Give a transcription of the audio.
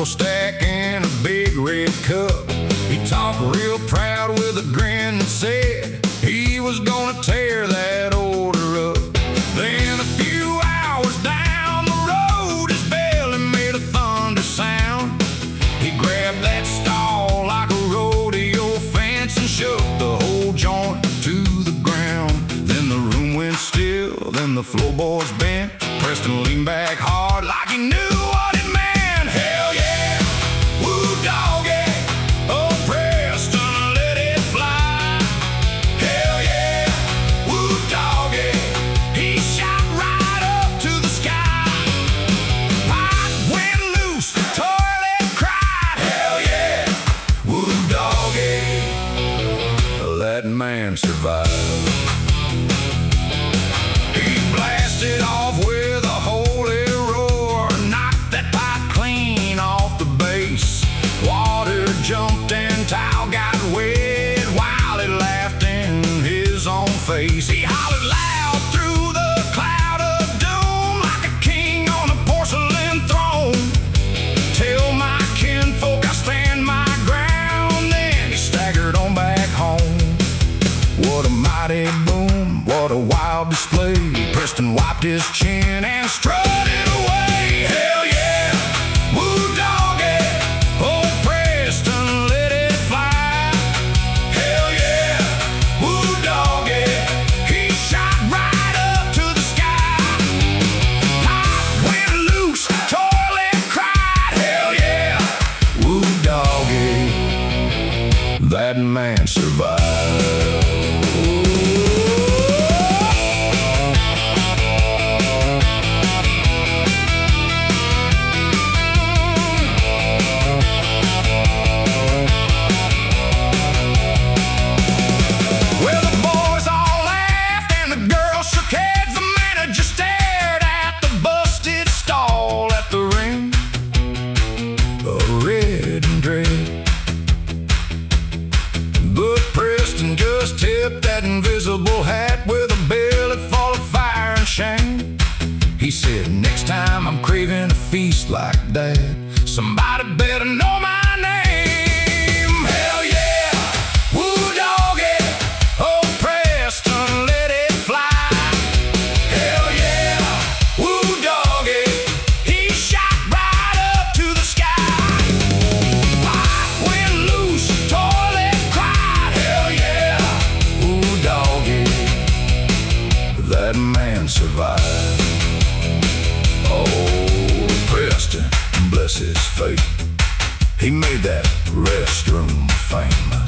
triple stack in a big red cup. He talked real proud with a grin and said he was gonna tear that order up. Then a few hours down the road, his belly made a thunder sound. He grabbed that stall like a rodeo fence and shook the whole joint to the ground. Then the room went still, then the floorboards bent. Preston leaned back hard like he knew what it meant. Hell yeah, woo doggy, oh Preston, let it fly. Hell yeah, woo doggy, he shot right up to the sky. Pot went loose, toilet cried. Hell yeah, woo doggy, that man survived. He blasted off with a holy roar, knocked that pot clean off the base. Water jumped and towel got wet while he laughed in his own face. He hollered loud through the cloud of doom like a king on a porcelain throne. Tell my kinfolk I stand my ground. Then he staggered on back home. What a mighty boom, what a wild display. Preston wiped his chin and strutted away. Hell yeah, woo doggy, oh Preston, let it fly. Hell yeah, woo doggy, he shot right up to the sky. Pot went loose, toilet cried. Hell yeah, woo doggy, that man survived. Tipped that invisible hat with a belly full of fire and shame. He said, next time I'm craving a feast like that, somebody better know my name. Hell yeah, woo doggy, oh Preston, let it fly. Hell yeah, woo doggy, he shot right up to the sky. Pot went loose, toilet cried. Hell yeah, that man survived. Oh, Preston, bless his fate, he made that restroom famous.